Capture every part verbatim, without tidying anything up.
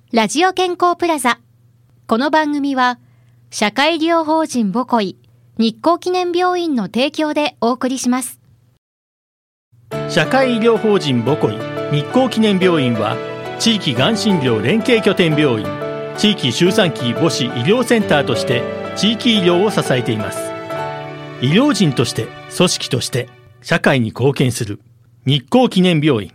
ラジオ健康プラザ。この番組は社会医療法人ボコイ日光記念病院の提供でお送りします。 社会医療法人ボコイ日光記念病院は地域がん診療連携拠点病院、地域周産期母子医療センターとして地域医療を支えています。医療人として組織として社会に貢献する日光記念病院。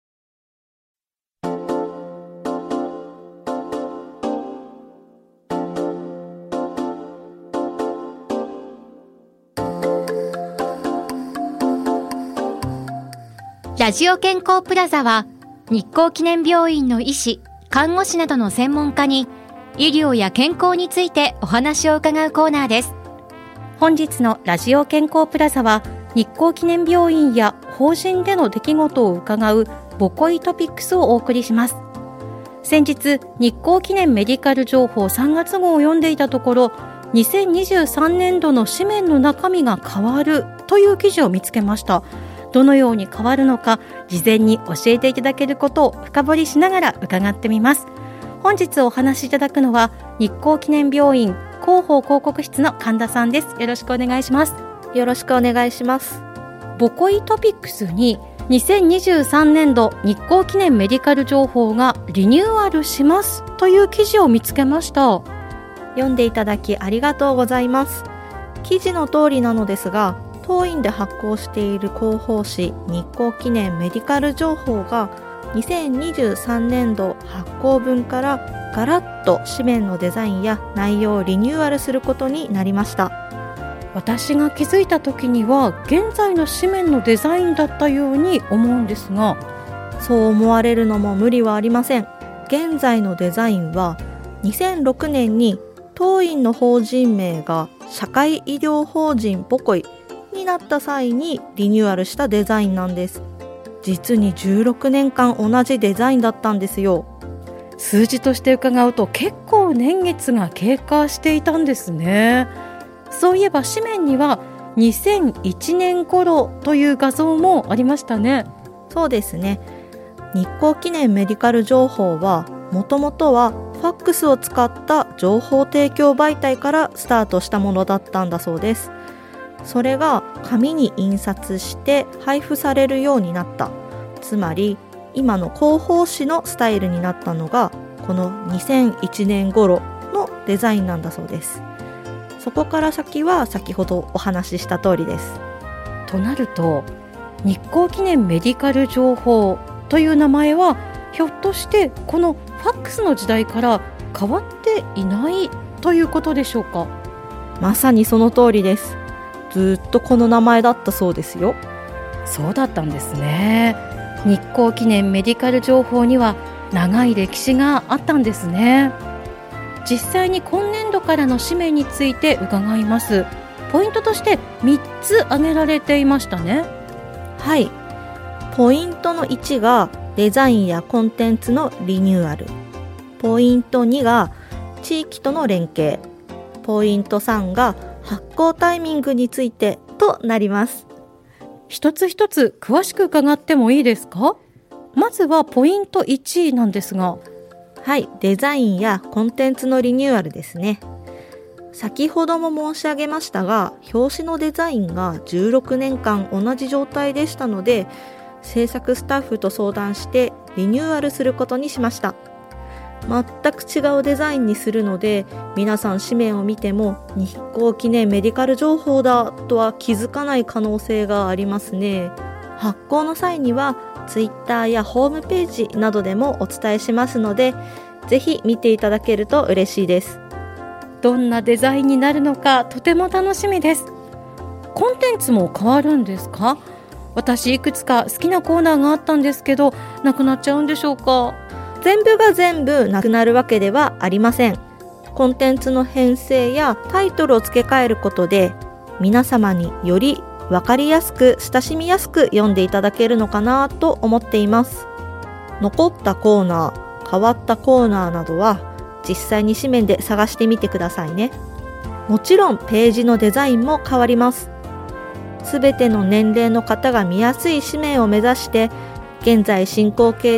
ラジオ健康プラザは日光記念病院の医師、看護師などの専門家に医療や健康についてお話を伺うコーナーです。本日のラジオ健康プラザは日光記念病院や法人での出来事を伺うボコイトピックスをお送りします。先日日光記念メディカル情報さんがつ号を読んでいたところ、にせんにじゅうさんねんどの紙面の中身が変わるという記事を見つけました。どのように変わるのか、事前に教えていただけることを深掘りしながら伺ってみます。本日お話しいただくのは日光記念病院広報広告室の神田さんです。よろしくお願いします。 よろしくお願いします。 ボコイトピックスににせんにじゅうさんねんど日光記念メディカル情報がリニューアルしますという記事を見つけました。 読んでいただきありがとうございます。記事の通りなのですが、当院で発行している広報誌日光記念メディカル情報がにせんにじゅうさんねんど発行分からガラッと紙面のデザインや内容をリニューアルすることになりました。 私が気づいた時には現在の紙面のデザインだったように思うんですが、 そう思われるのも無理はありません。現在のデザインはにせんろくねんに当院の法人名が社会医療法人ボコイになった際にリニューアルしたデザインなんです。実にじゅうろくねんかん同じデザインだったんですよ。 数字として伺うと結構年月が経過していたんですね。そういえば紙面にはにせんいちねん頃という画像もありましたね。 そうですね。日光記念メディカル情報はもともとはファックスを使った情報提供媒体からスタートしたものだったんだそうです。それが紙に印刷して配布されるようになった。つまり今の広報誌のスタイルになったのがこのにせんいちねん頃のデザインなんだそうです。そこから先は先ほどお話しした通りです。 となると日光記念メディカル情報という名前はひょっとしてこのファックスの時代から変わっていないということでしょうか。 まさにその通りです。ずっとこの名前だったそうですよ。 そうだったんですね。日光記念メディカル情報には長い歴史があったんですね。実際に今年度からの紙面について伺います。ポイントとしてみっつ挙げられていましたね。 はい。ポイントのいちがデザインやコンテンツのリニューアル。ポイントにが地域との連携。ポイントさんが発行タイミングについてとなります。 一つ一つ詳しく伺ってもいいですか。まずはポイントいちなんですが、 はい、デザインやコンテンツのリニューアルですね。先ほども申し上げましたが、表紙のデザインがじゅうろくねんかん同じ状態でしたので、制作スタッフと相談してリニューアルすることにしました。全く違うデザインにするので、皆さん紙面を見ても日光記念メディカル情報だとは気づかない可能性がありますね。発行の際にはツイッターやホームページなどでもお伝えしますので、ぜひ見ていただけると嬉しいです。 どんなデザインになるのかとても楽しみです。コンテンツも変わるんですか。私いくつか好きなコーナーがあったんですけど、なくなっちゃうんでしょうか。 全部が全部なくなるわけではありません。コンテンツの編成やタイトルを付け替えることで、皆様により分かりやすく親しみやすく読んでいただけるのかなと思っています。残ったコーナー、変わったコーナーなどは実際に紙面で探してみてくださいね。もちろんページのデザインも変わります。すべての年齢の方が見やすい紙面を目指して、現在進行形で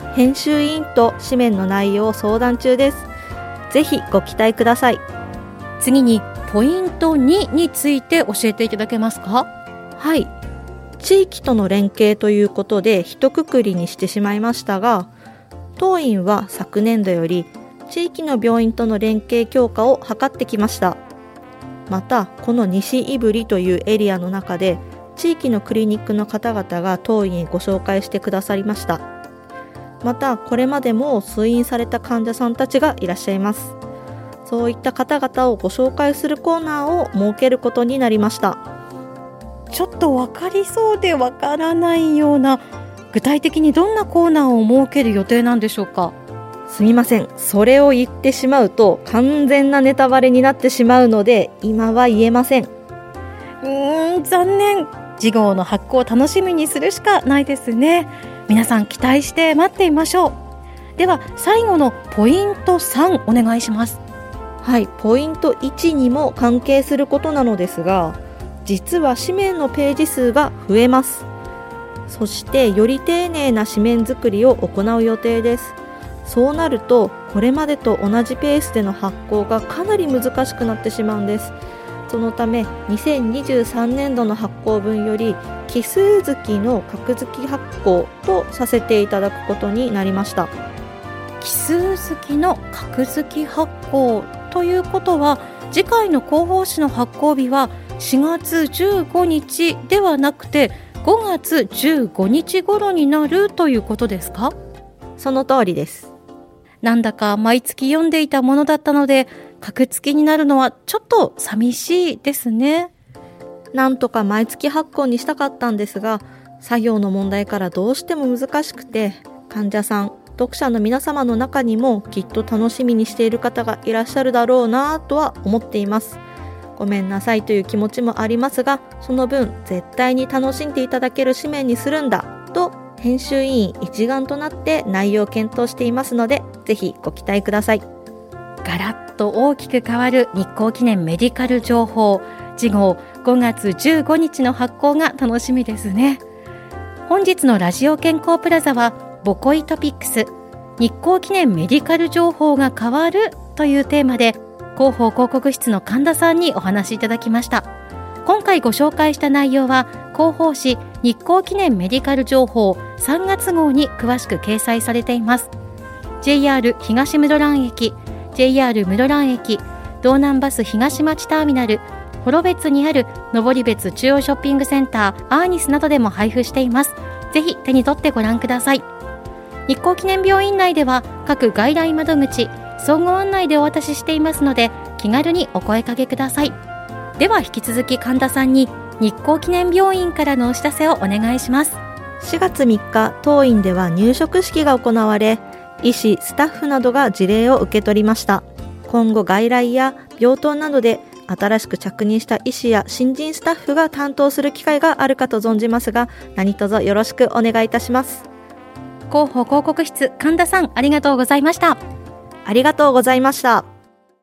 編集委員と紙面の内容を相談中です。ぜひご期待ください。 次にポイントにについて教えていただけますか？ はい、地域との連携ということで一括りにしてしまいましたが、当院は昨年度より地域の病院との連携強化を図ってきました。またこの西胆振というエリアの中で地域のクリニックの方々が当院へご紹介してくださりました。またこれまでも通院された患者さんたちがいらっしゃいます。そういった方々をご紹介するコーナーを設けることになりました。 ちょっと分かりそうで分からないような、具体的にどんなコーナーを設ける予定なんでしょうか？ すみません、それを言ってしまうと完全なネタバレになってしまうので今は言えません。 うーん、残念。次号の発行を楽しみにするしかないですね。皆さん期待して待っていましょう。では最後のポイントさんお願いします。 はい、ポイントいちにも関係することなのですが、実は紙面のページ数が増えます。そしてより丁寧な紙面作りを行う予定です。そうなるとこれまでと同じペースでの発行がかなり難しくなってしまうんです。そのためにせんにじゅうさんねんどの発行分より奇数月の格付き発行とさせていただくことになりました。 奇数月の格付き発行ということは、次回の広報誌の発行日はしがつじゅうごにちではなくてごがつじゅうごにち頃になるということですか？ その通りです。 なんだか毎月読んでいたものだったので、格付きになるのはちょっと寂しいですね。 なんとか毎月発行にしたかったんですが、作業の問題からどうしても難しくて、患者さん、読者の皆様の中にもきっと楽しみにしている方がいらっしゃるだろうなとは思っています。ごめんなさいという気持ちもありますが、その分絶対に楽しんでいただける紙面にするんだと編集委員一丸となって内容を検討していますので、ぜひご期待ください。 ガラッと大きく変わる日光記念メディカル情報、次号ごがつじゅうごにちの発行が楽しみですね。本日のラジオ健康プラザはボコイトピックス日光記念メディカル情報が変わるというテーマで、広報広告室の神田さんにお話しいただきました。今回ご紹介した内容は広報誌日光記念メディカル情報さんがつ号に詳しく掲載されています。 ジェイアール 東室蘭駅、 ジェイアール 室蘭駅、道南バス東町ターミナル、幌別にある登別中央ショッピングセンターアーニスなどでも配布しています。ぜひ手に取ってご覧ください。日光記念病院内では各外来窓口、総合案内でお渡ししていますので、気軽にお声かけください。では引き続き神田さんに日光記念病院からのお知らせをお願いします。 しがつみっか、当院では入職式が行われ、医師、スタッフなどが辞令を受け取りました。今後外来や病棟などで新しく着任した医師や新人スタッフが担当する機会があるかと存じますが、何卒よろしくお願いいたします。 広報広告室神田さん、ありがとうございました。 ありがとうございました。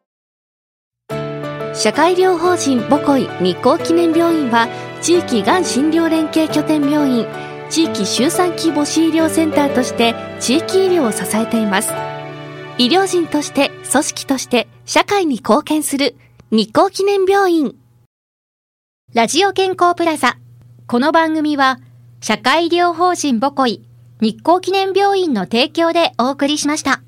社会医療法人ボコイ日光記念病院は、地域がん診療連携拠点病院、地域周産期母子医療センターとして地域医療を支えています。医療人として組織として社会に貢献する日光記念病院。 ラジオ健康プラザ、この番組は社会医療法人ボコイ日光記念病院の提供でお送りしました。